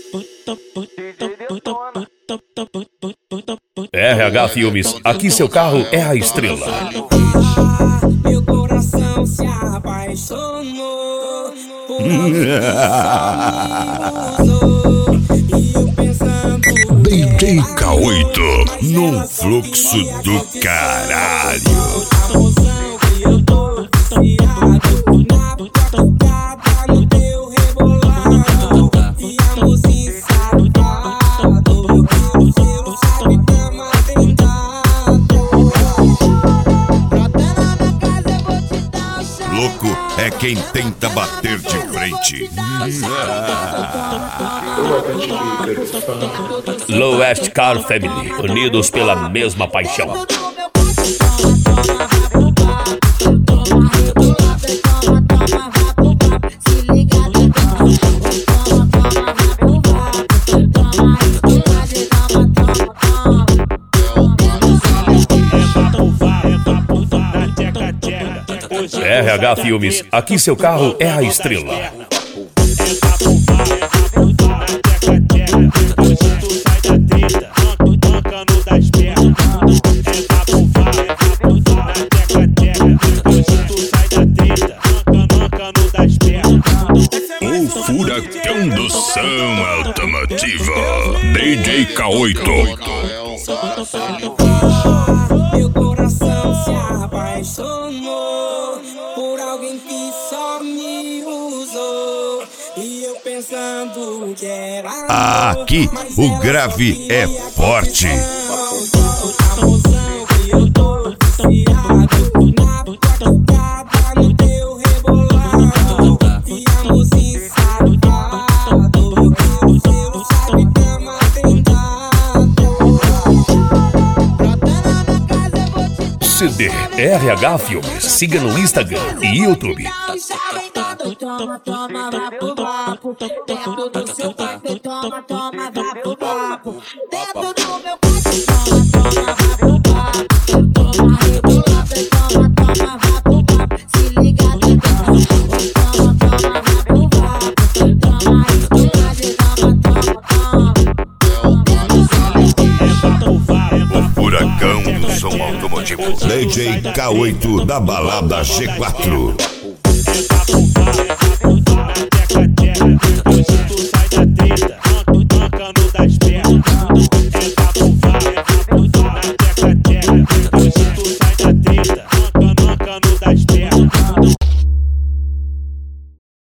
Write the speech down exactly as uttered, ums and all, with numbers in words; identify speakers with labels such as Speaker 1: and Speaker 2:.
Speaker 1: R H Filmes, aqui seu carro é a estrela.
Speaker 2: Meu coração se apaixonou por
Speaker 3: D J K oito, num fluxo do caralho. Louco é quem tenta bater de frente.
Speaker 1: Low West Car Family, unidos pela mesma paixão. R H Filmes, aqui seu carro é a estrela.
Speaker 3: O furacão do som automotivo, D J K oito.
Speaker 2: Meu coração se apaixonou por alguém que só me usou. E eu pensando que era
Speaker 3: Aqui o grave é forte.
Speaker 1: C D R H Filmes, siga no Instagram e YouTube.
Speaker 2: Toma, toma, vai pro papo. Dentro do seu quarto, toma, toma, vai pro papo. Dentro do meu quarto, toma, toma, vai pro papo. Toma, rebolada, toma, toma, vai pro papo. Se liga, toma, toma, vai pro papo. Toma, rebolada, toma, toma.
Speaker 3: O furacão do som automotivo, D J K oito da balada G quatro.